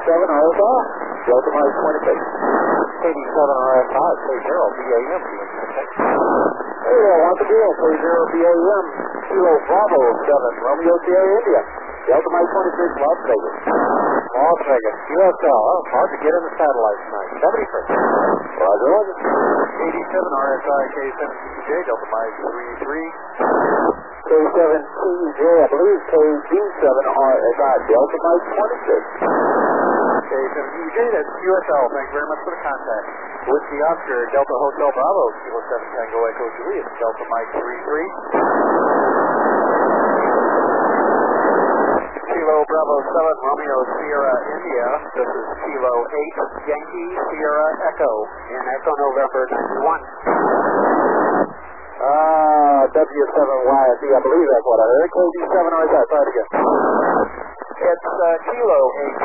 RSI, Delta Mike 26. KD7 RSI, K0 BAM. Hey there, once again, K0 BAM, Kilo Bravo 7, Romeo Sierra India, Delta Mike 26, Las Vegas. Las Vegas, USL, hard to get in the satellite tonight. 73. Roger, roger. KD7 RSI, K7TJ, Delta Mike 33. K7TJ, I believe KD7 RSI, Delta Mike 26. K7TJ, that's USL. Thank you very much for the contact. Whiskey Oscar, Delta Hotel Bravo, Kilo 7 Tango Echo Juliet, Delta Mike 33. Kilo Bravo 7, Romeo Sierra India. This is Kilo 8, Yankee Sierra Echo in Echo November 91. W7YSE, I believe that's what I heard. KD7 RSI, try it again. It's Kilo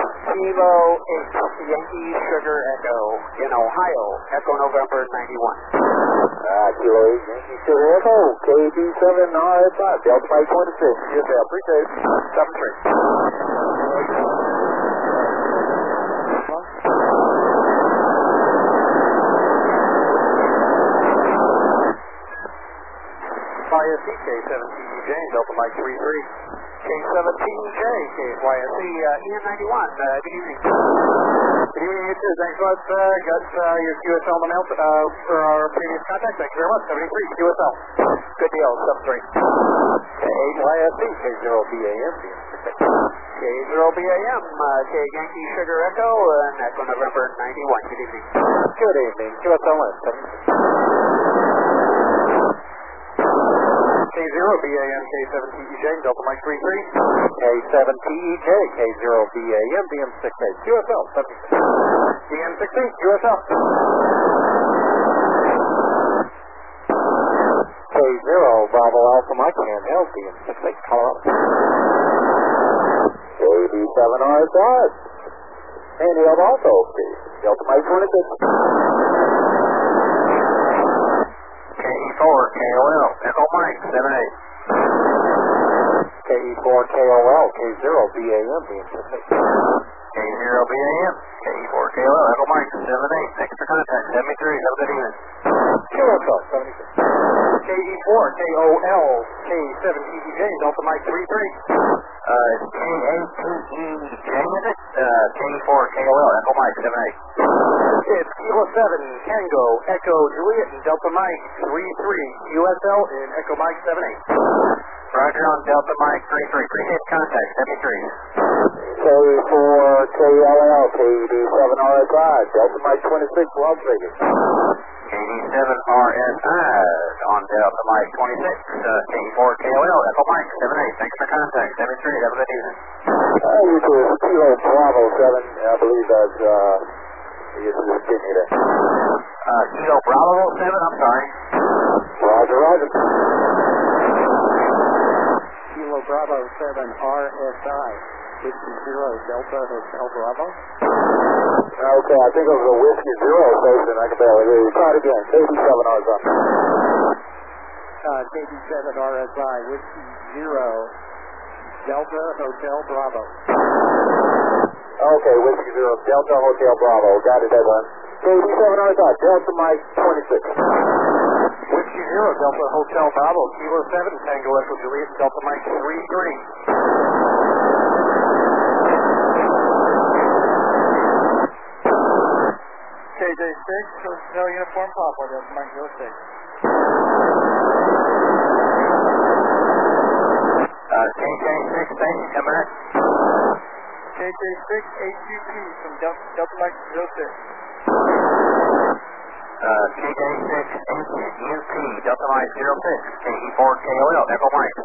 8, Yankee Sugar Echo in Ohio, Echo November 91. Kilo 8, Yankee Sugar Echo, KD7 RSI, Delta Mike 26. Yes, appreciate it. 73. YSE, K7TJ, Delta Mike 33. K7TJ, KYSE, EN91. Good evening. Good evening, you too. Thanks so much. Got your QSL in the mail for our previous contact. Thank you very much. 73, QSL. Good deal, 73. K8YSE, K0BAM. K0BAM, K Yankee Sugar Echo, and Echo November 91. Good evening. Good evening, QSL in 73. K0BAM, K7TEJ, Delta Mike 33. K7TEJ, K0BAM, DM68, QSL 76. DM68, QSL. K0, Bravo Alpha Mike, handheld, DM68, Colorado. KD7 RSI, handheld also, Delta Mike 26. KE4, KOL, Echo Mike, 78. KE4, KOL, K0, BAM, K0BAM, KE4, KOL, Echo Mike, 78. Thanks for contact, 73. Have a good evening. QSL, 76. KE4, KOL, K7TEJ, Delta Mike 33. It's K8TEJ, is it? KE4, KOL, Echo Mike, 78. It's Kilo 7, Tango, Echo Juliet, and Delta Mike 33, USL in Echo Mike 78. Roger on Delta Mike 33. Appreciate the contact, 73. K4, KLL, KD7 RSI, Delta Mike 26, Las Vegas. KD7 RSI on Delta Mike 26, K4 KOL, Echo Mike 78. Thanks for contact, 73. Have a good evening. You too. Kilo Bravo 7, I believe that's, you just continue there. Kilo Bravo 7, I'm sorry. Roger, roger. Kilo Bravo 7 RSI, 50 Delta Hotel Bravo. Okay, I think it was a Whiskey Zero station. I can barely hear you. Try it again. KD7 RSI. KD7 RSI, Whiskey Zero, Delta Hotel Bravo. Okay, Whiskey Zero, Delta Hotel Bravo. Got it, everyone. KD7 RSI, Delta Mike 26. Whiskey Zero, Delta Hotel Bravo, Kilo 7, Tango Echo Juliet, Delta Mike 33. KJ6, Hotel Uniform Papa, Delta Mike 06. KJ6, thank you, come back. KJ6, HUP from Delta Mike 06. KJ6, HUP, Delta Mike 06. KE4, KOL, Echo Mike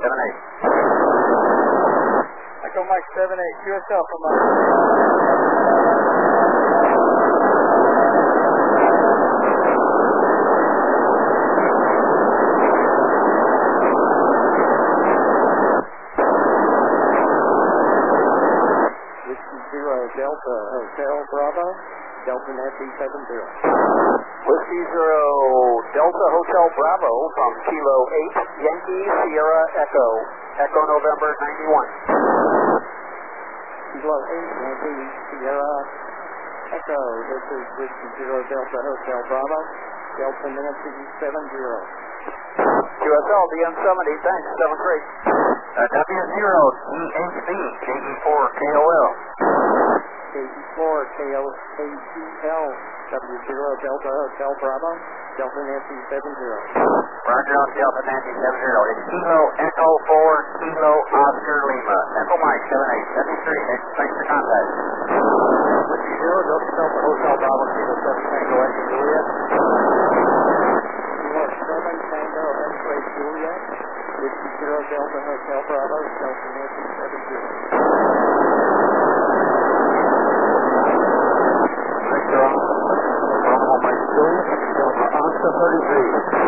78. Echo Mike 78, QSL from Delta Hotel Bravo, Delta Nancy 70. Whiskey Zero, Delta Hotel Bravo from Kilo 8, Yankee Sierra Echo, Echo November 91. Kilo 8 Yankee Sierra Echo. This is Whiskey 0 Delta Hotel Bravo. Delta Nancy 70. QSL, DN70, thanks, 73. W0 EHB, KE4 KOL. KE4 KOATL. W0 Delta Hotel Bravo. Delta Nancy 70. Roger on Delta Nancy 70. It's Kilo Echo 4 Kilo Oscar Lima. Echo Mike 7873. Thanks for contact. Whiskey 0, Delta Hotel Bravo, Kilo 7 Tango Echo Juliet. Kilo 7 Tango X-Ray Juliet. Whiskey 0 Delta Hotel Bravo. Delta Nancy 70. Victor Bravo, Mike Juliet, Delta Oscar 33.